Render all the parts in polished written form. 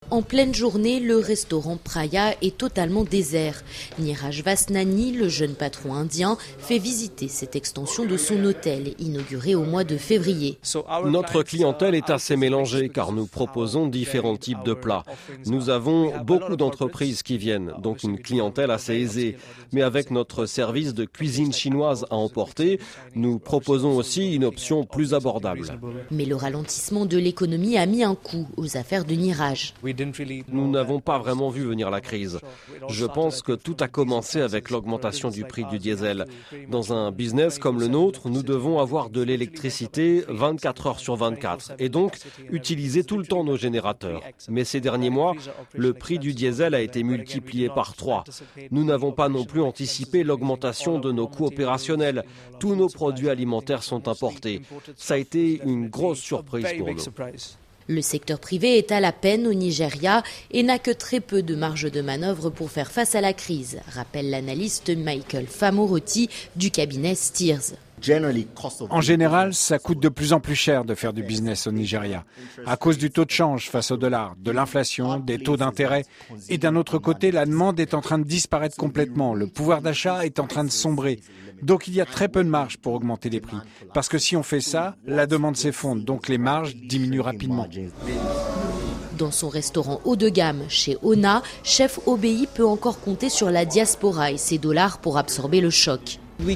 En pleine journée, le restaurant Praya est totalement désert. Niraj Vasnani, le jeune patron indien, fait visiter cette extension de son hôtel, inauguré au mois de février. Notre clientèle est assez mélangée car nous proposons différents types de plats. Nous avons beaucoup d'entreprises qui viennent, donc une clientèle assez aisée. Mais avec notre service de cuisine chinoise à emporter, nous proposons aussi une option plus abordable. Mais le ralentissement de l'économie a mis un coup aux affaires de Niraj. Nous n'avons pas vraiment vu venir la crise. Je pense que tout a commencé avec l'augmentation du prix du diesel. Dans un business comme le nôtre, nous devons avoir de l'électricité 24 heures sur 24 et donc utiliser tout le temps nos générateurs. Mais ces derniers mois, le prix du diesel a été multiplié par 3. Nous n'avons pas non plus anticipé l'augmentation de nos coûts opérationnels. Tous nos produits alimentaires sont importés. Ça a été une grosse surprise pour nous. Le secteur privé est à la peine au Nigeria et n'a que très peu de marge de manœuvre pour faire face à la crise, rappelle l'analyste Michael Famoroti du cabinet Steers. En général, ça coûte de plus en plus cher de faire du business au Nigeria, à cause du taux de change face au dollar, de l'inflation, des taux d'intérêt. Et d'un autre côté, la demande est en train de disparaître complètement. Le pouvoir d'achat est en train de sombrer. Donc il y a très peu de marge pour augmenter les prix. Parce que si on fait ça, la demande s'effondre, donc les marges diminuent rapidement. Dans son restaurant haut de gamme chez Ona, Chef Obeyi peut encore compter sur la diaspora et ses dollars pour absorber le choc.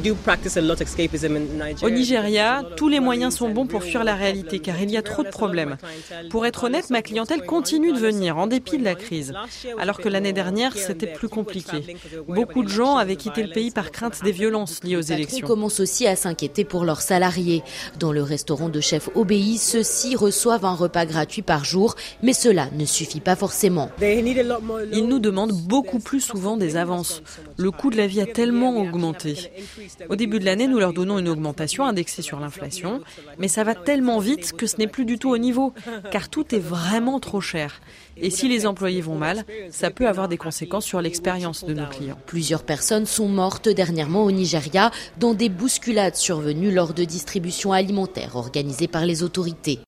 Au Nigeria, tous les moyens sont bons pour fuir la réalité car il y a trop de problèmes. Pour être honnête, ma clientèle continue de venir en dépit de la crise. Alors que l'année dernière, c'était plus compliqué. Beaucoup de gens avaient quitté le pays par crainte des violences liées aux élections. On commence aussi à s'inquiéter pour leurs salariés. Dans le restaurant de Chef Obeyi, ceux-ci reçoivent un repas gratuit par jour, mais cela ne suffit pas forcément. Ils nous demandent beaucoup plus souvent des avances. Le coût de la vie a tellement augmenté. Au début de l'année, nous leur donnons une augmentation indexée sur l'inflation, mais ça va tellement vite que ce n'est plus du tout au niveau, car tout est vraiment trop cher. Et si les employés vont mal, ça peut avoir des conséquences sur l'expérience de nos clients. Plusieurs personnes sont mortes dernièrement au Nigeria dans des bousculades survenues lors de distributions alimentaires organisées par les autorités.